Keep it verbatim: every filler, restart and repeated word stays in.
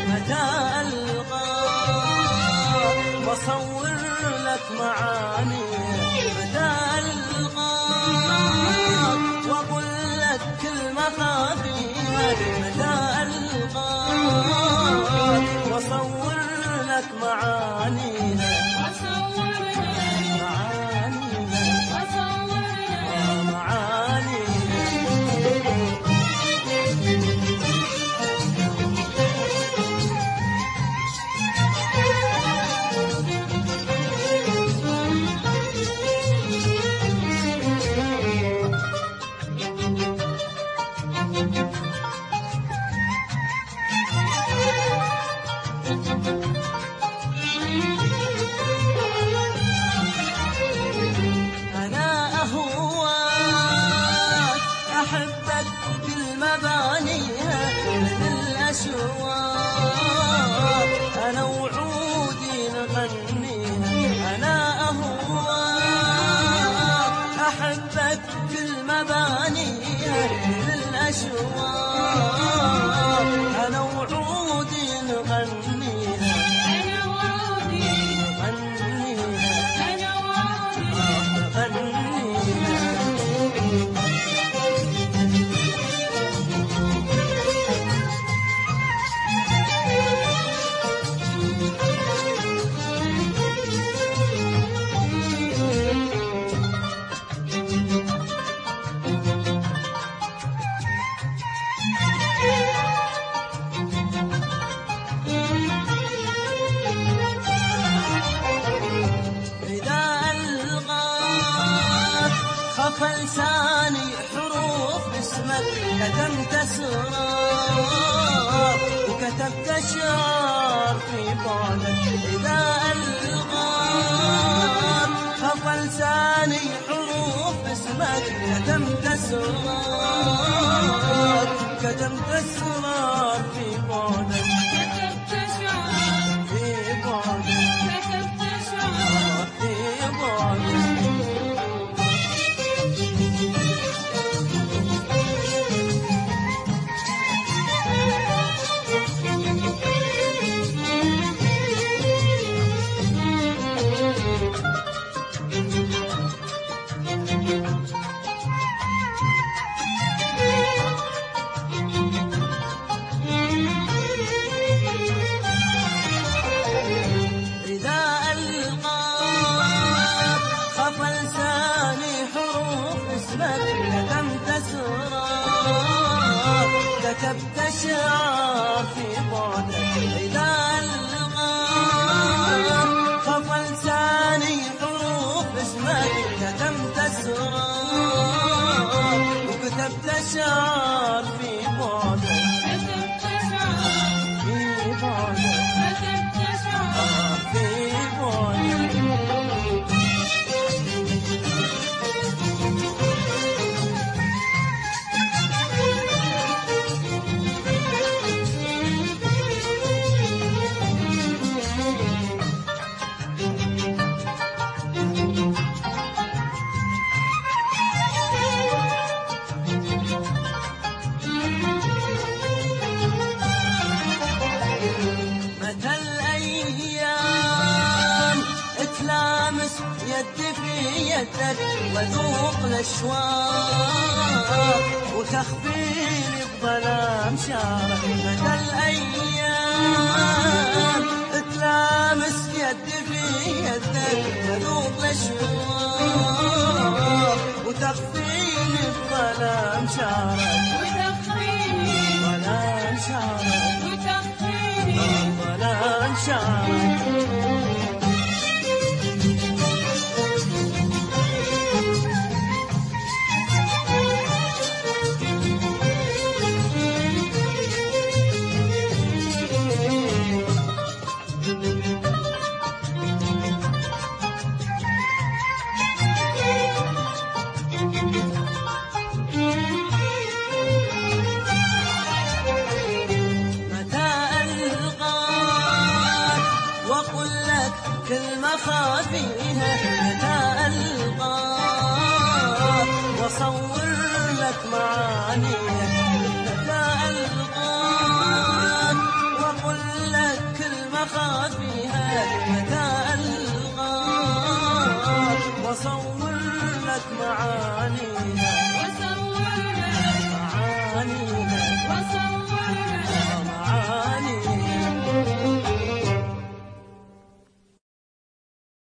متى ألقاك بصور لك معاني، متى ألقاك وأقول لك كل مخافيها، متى ألقاك وأصور لك معانيها، أصور لك معانيها، أصور لك معانيها. أنا أهواك أحبك بالمبانيها من الأشواق، أنا وعودي نغنيها. أنا أهواك أحبك بالمبانيها من الأشواق، أنا وعودي نغنيها، أنا وعودي نغنيها، أنا وعودي نغنيها. إذا ألقاك خف لساني حروف اسمك، كتمت أسرار وكتبت أشعار في بعدك. إذا ألقاك خف لساني حروف اسمك، كتمت أسرار كتمت أسرار في بعدك، كتبت شعر في بعدك، كتبت شعر في بعدك. إذا ألقاك خف لساني حروف اسمك، كتمت أسرار كتبت شعر في بعدك. إذا ألقاك خف لساني حروف اسمك، كتمت أسرار وكتبت شعر في بعدك، كتبت شعر في بعدك، كتبت شعر في بعدك. متى الأيام تلامس يدي في يدك وذوق الأشواق وتخفيني بظلام شارك. متى الأيام تلامس يدي في يدك وذوق الأشواق وتخفيني بظلام شارك، وتخفيني ظلام شارك، وتخفيني ظلام شارك. أصور لك معانيها